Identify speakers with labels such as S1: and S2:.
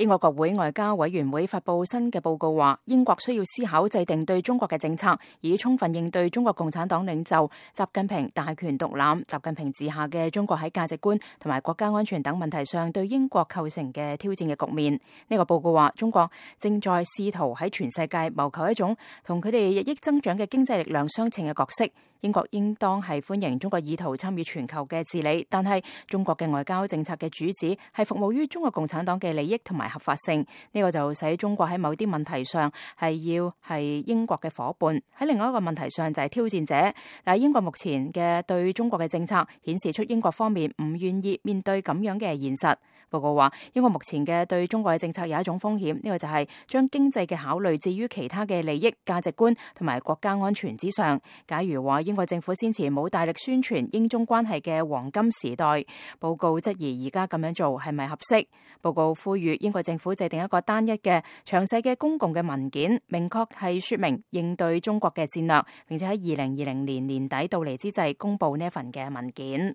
S1: 英國國會外交委員會發布新嘅報告話，英國需要思考制定對中國嘅政策，以充分應對中國共產黨領袖習近平大權獨攬、習近平治下嘅中國喺價值觀同埋國家安全等問題上對英國構成嘅挑戰嘅局面。呢個報告話，中國正在試圖喺全世界謀求一種同佢哋日益增長嘅經濟力量相稱嘅角色。英國應當係歡迎中國意圖參與全球嘅治理，但係中國嘅外交政策嘅主旨係服務於中國共產黨嘅利益同埋合法性。呢個就使中國喺某啲問題上係要係英國嘅夥伴，喺另外一個問題上就係挑戰者。但係英國目前嘅對中國嘅政策顯示出英國方面唔願意面對咁樣嘅現實。報告話，英國目前嘅對中國嘅政策有一種風險，呢個就係將經濟嘅考慮置於其他嘅利益、價值觀同埋國家安全之上。假如話英國政府先前冇大力宣傳英中關係嘅黃金時代，報告質疑而家咁樣做係咪合適。報告呼籲英國政府制定一個單一嘅詳細嘅公共嘅文件，明確係說明應對中國嘅戰略，並且喺2020年年底到嚟之際公布呢一份嘅文件。